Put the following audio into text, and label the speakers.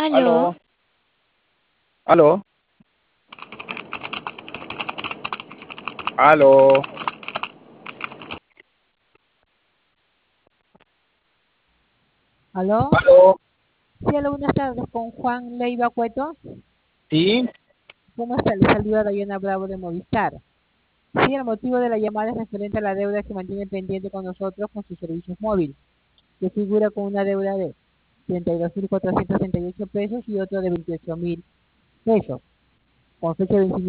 Speaker 1: Aló,
Speaker 2: Aló,
Speaker 1: aló, aló,
Speaker 3: ¿Aló?
Speaker 1: aló,
Speaker 3: Sí, hola, buenas tardes, con Juan Leiva Cueto.
Speaker 1: sí,
Speaker 3: ¿Cómo está? Le saluda Dayana Bravo de Movistar. Sí, el motivo de la llamada es referente a la deuda que mantiene pendiente con nosotros con sus servicios móviles, que figura con una deuda de 32.468 pesos y otro de 28.000 pesos, con fecha de vencimiento